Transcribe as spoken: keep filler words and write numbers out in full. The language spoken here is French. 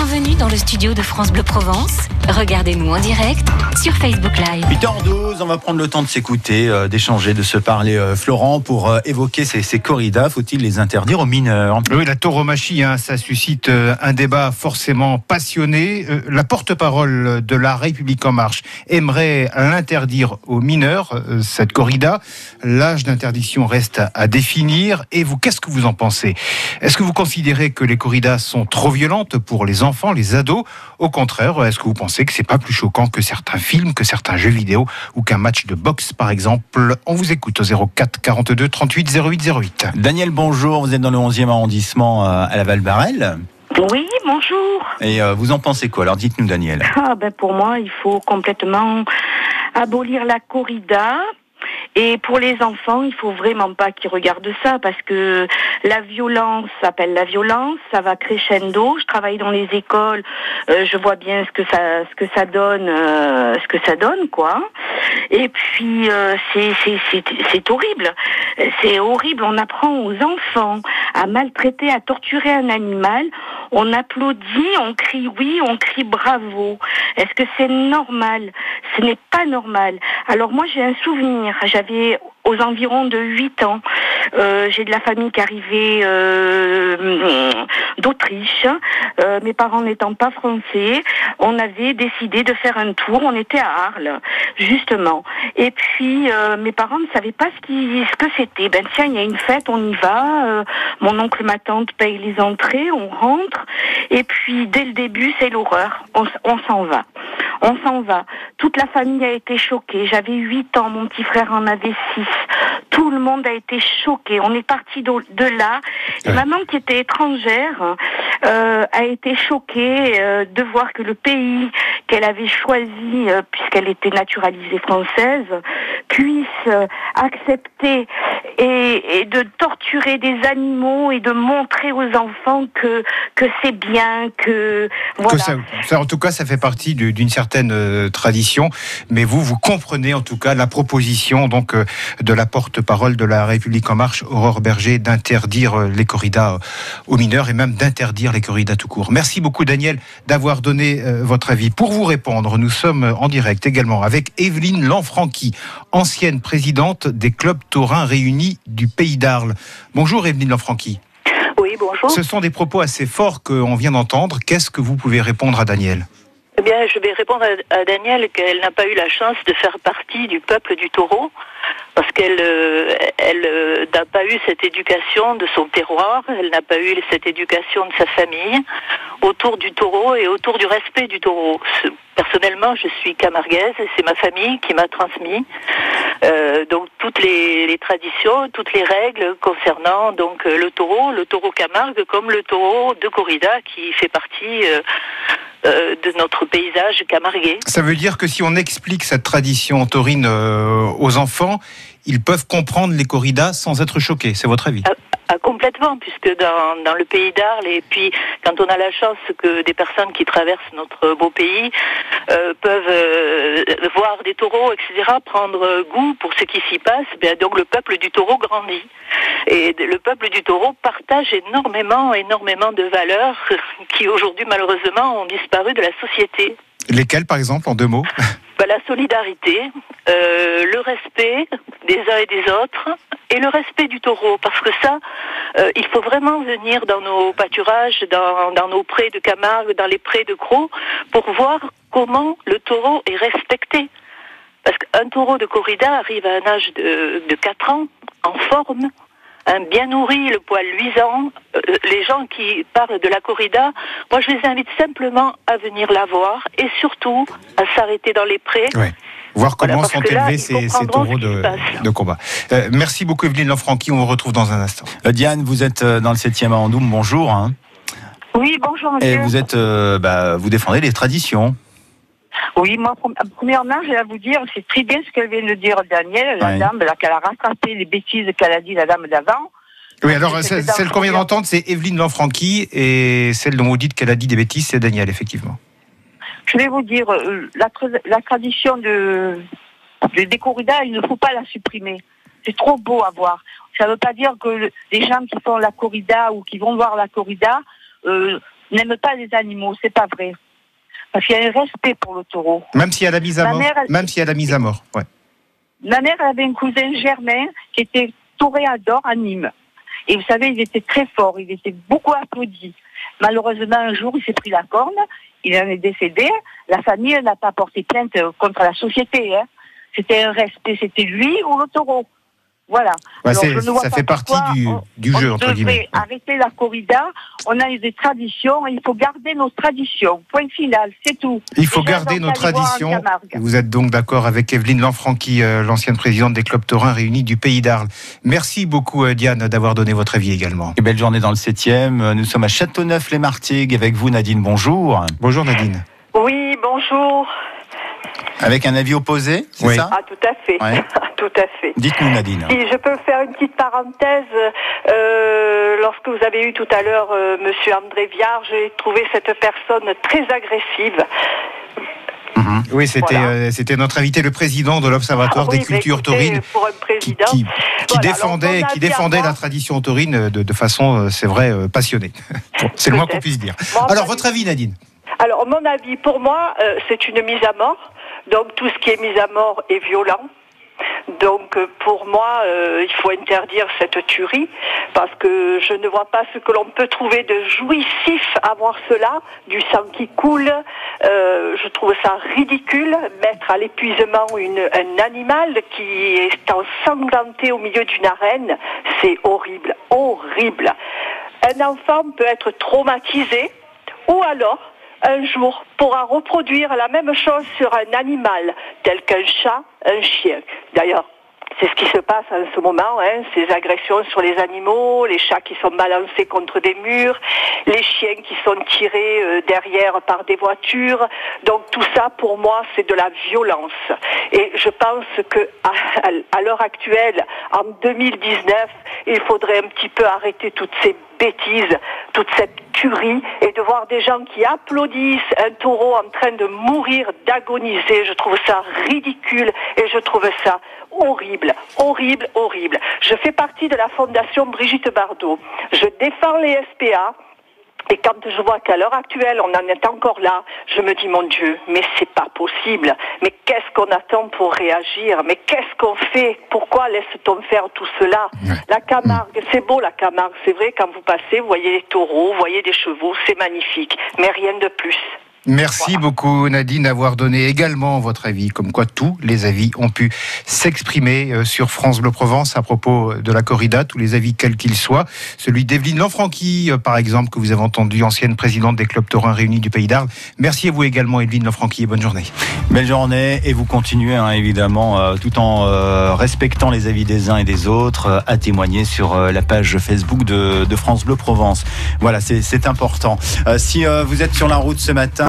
Bienvenue dans le studio de France Bleu Provence. Regardez-nous en direct sur Facebook Live. huit heures douze, on va prendre le temps de s'écouter, euh, d'échanger, de se parler. Euh, Florent, pour euh, évoquer ces, ces corridas, faut-il les interdire aux mineurs ? Oui, la tauromachie, hein, ça suscite euh, un débat forcément passionné. Euh, la porte-parole de La République En Marche aimerait l'interdire aux mineurs, euh, cette corrida. L'âge d'interdiction reste à, à définir. Et vous, qu'est-ce que vous en pensez ? Est-ce que vous considérez que les corridas sont trop violentes pour les enfants, les ados ? Au contraire, est-ce que vous pensez que c'est pas plus choquant que certains films, que certains jeux vidéo ou qu'un match de boxe par exemple ? On vous écoute au zéro quatre quarante-deux trente-huit zéro huit zéro huit. Daniel, bonjour, vous êtes dans le onzième arrondissement à la Val-Barrel. Oui, bonjour. Et euh, vous en pensez quoi ? Alors dites-nous, Daniel. Ah ben pour moi, il faut complètement abolir la corrida. Et pour les enfants, il faut vraiment pas qu'ils regardent ça parce que la violence s'appelle la violence, ça va crescendo. Je travaille dans les écoles, euh, je vois bien ce que ça, ce que ça donne, euh, ce que ça donne, quoi. Et puis euh, c'est, c'est, c'est, c'est horrible, c'est horrible. On apprend aux enfants à maltraiter, à torturer un animal. On applaudit, on crie oui, on crie bravo. Est-ce que c'est normal ? Ce n'est pas normal. Alors moi j'ai un souvenir, j'avais aux environs de huit ans, euh, j'ai de la famille qui arrivait euh, d'Autriche, euh, mes parents n'étant pas français, on avait décidé de faire un tour, on était à Arles, justement. Et puis euh, mes parents ne savaient pas ce, qui, ce que c'était. Ben tiens, il y a une fête, on y va, euh, mon oncle, ma tante paye les entrées, on rentre, et puis dès le début c'est l'horreur, on, on s'en va. On s'en va. Toute la famille a été choquée. J'avais huit ans, mon petit frère en avait six. Tout le monde a été choqué. On est parti de, de là. Et ouais. Maman, qui était étrangère, euh, a été choquée euh, de voir que le pays qu'elle avait choisi, euh, puisqu'elle était naturalisée française, puisse euh, accepter et, et de torturer des animaux et de montrer aux enfants que que c'est bien, que voilà. Que ça, ça, en tout cas, ça fait partie de, d'une certaine euh, tradition. Mais vous, vous comprenez en tout cas la proposition donc euh, de la porte-parole de La République En Marche, Aurore Berger, d'interdire euh, les corridas euh, aux mineurs et même d'interdire les corridas tout court. Merci beaucoup, Daniel, d'avoir donné euh, votre avis. Pour vous répondre, nous sommes en direct également avec Evelyne Lanfranchi, ancienne présidente des clubs taurins réunis du Pays d'Arles. Bonjour Evelyne Lanfranchi. Oui, bonjour. Ce sont des propos assez forts qu'on vient d'entendre. Qu'est-ce que vous pouvez répondre à Daniel ? Eh bien, je vais répondre à, à Daniel qu'elle n'a pas eu la chance de faire partie du peuple du taureau, parce qu'elle euh, elle euh, n'a pas eu cette éducation de son terroir, elle n'a pas eu cette éducation de sa famille autour du taureau et autour du respect du taureau. Personnellement, je suis camarguaise et c'est ma famille qui m'a transmis euh, donc toutes les, les traditions, toutes les règles concernant donc le taureau, le taureau Camargue comme le taureau de corrida qui fait partie euh, euh, de notre paysage camarguais. Ça veut dire que si on explique cette tradition taurine euh, aux enfants, ils peuvent comprendre les corridas sans être choqués, c'est votre avis ? Ah, ah, complètement, puisque dans, dans le pays d'Arles, et puis quand on a la chance que des personnes qui traversent notre beau pays euh, peuvent euh, voir des taureaux, et cetera, prendre goût pour ce qui s'y passe, bien, donc le peuple du taureau grandit. Et le peuple du taureau partage énormément, énormément de valeurs qui aujourd'hui malheureusement ont disparu de la société. Lesquelles par exemple, en deux mots ? Ben, la solidarité, euh, le respect des uns et des autres et le respect du taureau, parce que ça, euh, il faut vraiment venir dans nos pâturages, dans, dans nos prés de Camargue, dans les prés de Crau, pour voir comment le taureau est respecté. Parce qu'un taureau de corrida arrive à un âge de, de quatre ans, en forme, un bien nourri, le poil luisant. Euh, les gens qui parlent de la corrida, moi je les invite simplement à venir la voir et surtout à s'arrêter dans les prés. Ouais. Voir comment voilà, sont là, élevés ces, ces taureaux de, de combat. Euh, merci beaucoup Evelyne Lanfranchi, on vous retrouve dans un instant. Euh, Diane, vous êtes dans le septième arrondissement, bonjour. Hein. Oui, bonjour monsieur. Et vous êtes, euh, bah, vous défendez les traditions. Oui, moi, premièrement, je vais vous dire, c'est très bien ce qu'elle vient de dire Daniel, la ouais. dame, là, qu'elle a rattrapé les bêtises qu'elle a dit la dame d'avant. Oui, alors celle, celle qu'on vient d'entendre, c'est Evelyne Lanfranchi, et celle dont vous dites qu'elle a dit des bêtises, c'est Daniel, effectivement. Je vais vous dire, la, la tradition de, de, des corridas, il ne faut pas la supprimer. C'est trop beau à voir. Ça ne veut pas dire que le, les gens qui font la corrida ou qui vont voir la corrida euh, n'aime pas les animaux, c'est pas vrai. Parce qu'il y a un respect pour le taureau. Même s'il y a la mise à Ma mort. mère, elle- Même s'il y a la mise à mort. Ouais. Ma mère avait un cousin Germain qui était toréador à Nîmes. Et vous savez, il était très fort, il était beaucoup applaudi. Malheureusement, un jour, il s'est pris la corne, il en est décédé. La famille n'a pas porté plainte contre la société. Hein. C'était un respect, c'était lui ou le taureau. Voilà. Ouais, Alors, c'est- je ne vois ça pas fait partie pourquoi du, on- du jeu, on entre guillemets. devrait arrêter la corrida. On a des traditions, il faut garder nos traditions. Point final, c'est tout. Il faut Déjà, garder donc, nos allez voir en traditions. Camargue. Vous êtes donc d'accord avec Evelyne Lanfranchi, euh, l'ancienne présidente des clubs taurins réunis du Pays d'Arles. Merci beaucoup, euh, Diane, d'avoir donné votre avis également. Et belle journée dans le septième. Nous sommes à Châteauneuf-les-Martigues avec vous, Nadine. Bonjour. Bonjour Nadine. Oui, bonjour. Avec un avis opposé, c'est Oui. ça? Ah, tout à fait. Ouais. Tout à fait. Dites-nous, Nadine. Si je peux faire une petite parenthèse, euh, lorsque vous avez eu tout à l'heure euh, Monsieur André Viard, j'ai trouvé cette personne très agressive. Mhm. Oui, c'était Voilà. euh, c'était notre invité, le président de l'Observatoire Ah oui, des cultures mais écoutez, taurines, pour un qui, président. qui, qui Voilà, défendait, alors, mon qui avis à défendait moi- la tradition taurine de, de façon, euh, c'est vrai, euh, passionnée. Bon, c'est le moins qu'on Peut-être. puisse dire. Bon, Alors, enfin, votre avis, Nadine? Alors, mon avis, pour moi, euh, c'est une mise à mort. Donc, tout ce qui est mise à mort est violent. Donc, euh, pour moi, euh, il faut interdire cette tuerie, parce que je ne vois pas ce que l'on peut trouver de jouissif à voir cela, du sang qui coule. Euh, je trouve ça ridicule, mettre à l'épuisement une, un animal qui est ensanglanté au milieu d'une arène, c'est horrible, horrible. Un enfant peut être traumatisé, ou alors, un jour, pourra reproduire la même chose sur un animal, tel qu'un chat, un chien. D'ailleurs, c'est ce qui se passe en ce moment, hein, ces agressions sur les animaux, les chats qui sont balancés contre des murs, les chiens qui sont tirés euh, derrière par des voitures. Donc tout ça, pour moi, c'est de la violence. Et je pense que à, à l'heure actuelle, en deux mille dix-neuf, il faudrait un petit peu arrêter toutes ces bêtises, toute cette tuerie, et de voir des gens qui applaudissent un taureau en train de mourir, d'agoniser. Je trouve ça ridicule et je trouve ça horrible, horrible, horrible. Je fais partie de la fondation Brigitte Bardot. Je défends les S P A. Et quand je vois qu'à l'heure actuelle, on en est encore là, je me dis, mon Dieu, mais c'est pas possible. Mais qu'est-ce qu'on attend pour réagir? Mais qu'est-ce qu'on fait? Pourquoi laisse-t-on faire tout cela? La Camargue, c'est beau la Camargue, c'est vrai, quand vous passez, vous voyez les taureaux, vous voyez des chevaux, c'est magnifique. Mais rien de plus. Merci Voilà. beaucoup Nadine d'avoir donné également votre avis, comme quoi tous les avis ont pu s'exprimer euh, sur France Bleu Provence à propos de la corrida, tous les avis quels qu'ils soient. Celui d'Evelyne Lanfranchi, euh, par exemple, que vous avez entendu, ancienne présidente des clubs taurins réunis du Pays d'Arles. Merci à vous également Evelyne Lanfranchi et bonne journée. Belle journée et vous continuez hein, évidemment euh, tout en euh, respectant les avis des uns et des autres euh, à témoigner sur euh, la page Facebook de, de France Bleu Provence. Voilà, c'est c'est important. Euh, si euh, vous êtes sur la route ce matin,